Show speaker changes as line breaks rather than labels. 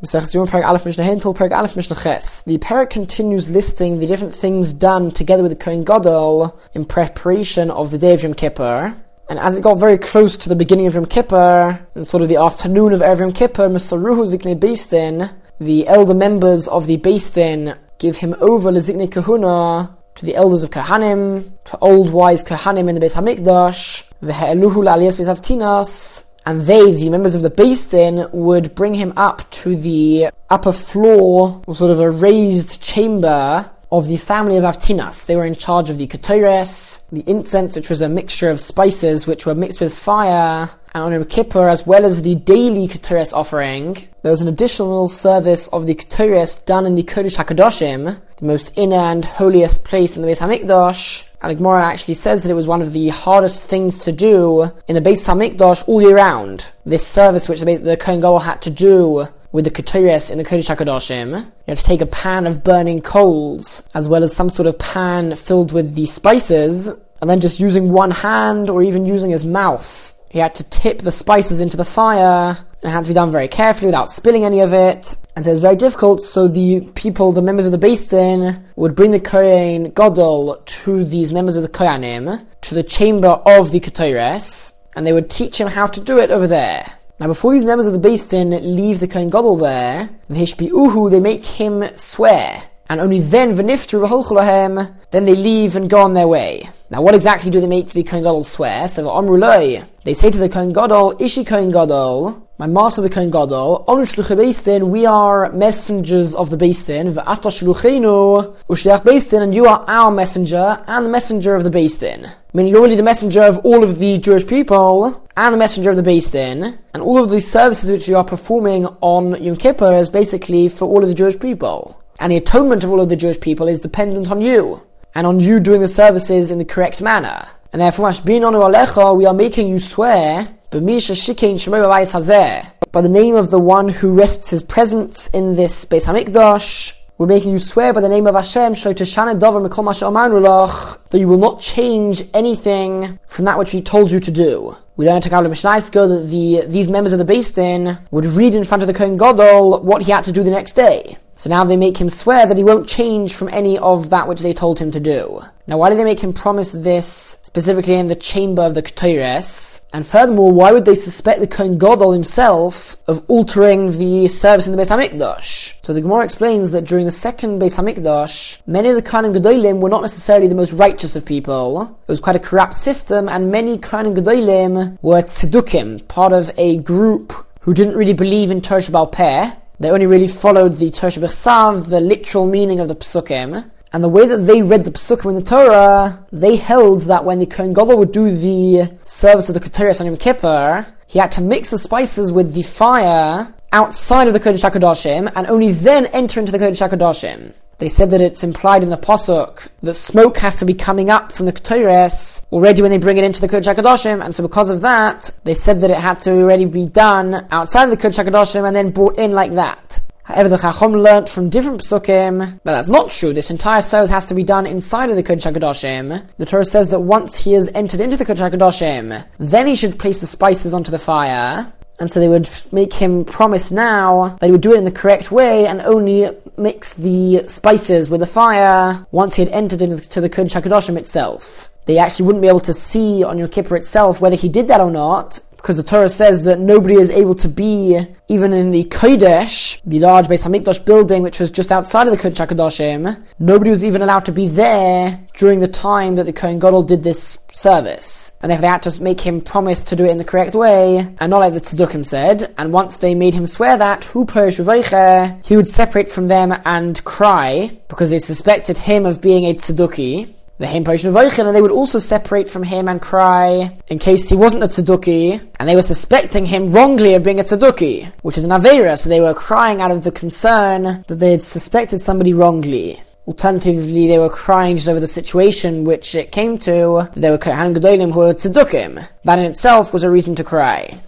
The parak continues listing the different things done together with the Kohen Gadol in preparation of the day of Yom Kippur. And as it got very close to the beginning of Yom Kippur, and sort of the afternoon of Erev Yom Kippur, Mesaruhu Ziknei Beis Din, the elder members of the Beis Din give him over Leziknei Kahuna, to the elders of Kohanim, to old wise Kohanim in the Beis Hamikdash, Ve'eluhu la'aliyas Beis Avtinas, and they, the members of the Beis Din, would bring him up to the upper floor, or sort of a raised chamber, of the family of Avtinas. They were in charge of the ketores, the incense, which was a mixture of spices which were mixed with fire, and on Yom Kippur, as well as the daily ketores offering, there was an additional service of the ketores done in the Kodesh HaKadoshim, the most inner and holiest place in the Beis Hamikdash. And the Gemara actually says that it was one of the hardest things to do in the Beis Hamikdash all year round. This service which the Kohen Gadol had to do with the ketores in the Kodesh HaKadoshim. You had to take a pan of burning coals, as well as some sort of pan filled with the spices, and then just using one hand, or even using his mouth, he had to tip the spices into the fire, and it had to be done very carefully without spilling any of it. And so it was very difficult, so the people, the members of the Beis Din, would bring the Kohen Gadol to these members of the Kohanim, to the chamber of the ketores, and they would teach him how to do it over there. Now before these members of the Beis Din leave the Kohen Gadol there, they make him swear, and only then, then they leave and go on their way. Now what exactly do they make the Kohen Gadol swear? So they say to the Kohen Gadol, Ishi Kohen Gadol, my master the Kohen Gadol, we are messengers of the Beis Din, and you are our messenger, and the messenger of the Beis Din. Meaning you're really the messenger of all of the Jewish people, and the messenger of the Beis Din, and all of the services which you are performing on Yom Kippur is basically for all of the Jewish people. And the atonement of all of the Jewish people is dependent on you, and on you doing the services in the correct manner. And therefore, we are making you swear by the name of the one who rests his presence in this Beis Hamikdash. We're making you swear by the name of Hashem that you will not change anything from that which we told you to do. We learned to Kabbalah Mishnah that these members of the Beis Din would read in front of the Kohen Gadol what he had to do the next day. So now they make him swear that he won't change from any of that which they told him to do. Now why did they make him promise this specifically in the chamber of the ketores? And furthermore, why would they suspect the Kohen Gadol himself of altering the service in the Beis Hamikdash? So the Gemara explains that during the second Beis Hamikdash, many of the Kohanim Gedolim were not necessarily the most righteous of people. It was quite a corrupt system, and many Kohanim Gedolim were tzedukim, part of a group who didn't really believe in Torah Sheba'al Peh. They only really followed the Torah Shebechsav, the literal meaning of the Pesukim. And the way that they read the Pesukim in the Torah, they held that when the Kohen Gadol would do the service of the ketores on Yom Kippur, he had to mix the spices with the fire outside of the Kodesh HaKadoshim, and only then enter into the Kodesh HaKadoshim. They said that it's implied in the Pasuk that smoke has to be coming up from the ketores already when they bring it into the Kodesh HaKadoshim, and so because of that, they said that it had to already be done outside of the Kodesh HaKadoshim and then brought in like that. However, the Chacham learnt from different Pesukim that that's not true. This entire service has to be done inside of the Kodesh HaKadoshim. The Torah says that once he has entered into the Kodesh HaKadoshim, then he should place the spices onto the fire. And so they would make him promise now that he would do it in the correct way and only mix the spices with the fire once he had entered into the Kodesh HaKadoshim itself. They actually wouldn't be able to see on Yom Kippur itself whether he did that or not, because the Torah says that nobody is able to be even in the Kodesh, the large Beis Hamikdash building which was just outside of the Kodesh HaKadoshim. Nobody was even allowed to be there during the time that the Kohen Gadol did this service. And therefore they had to make him promise to do it in the correct way, and not like the Tzedukim said. And once they made him swear that, he would separate from them and cry, because they suspected him of being a Tzeduki. And they would also separate from him and cry in case he wasn't a tzedukah, and they were suspecting him wrongly of being a tzedukah, which is an aveira, so they were crying out of the concern that they had suspected somebody wrongly. Alternatively, they were crying just over the situation which it came to, that there were Kohanim Gedolim who were tzedukim. That in itself was a reason to cry.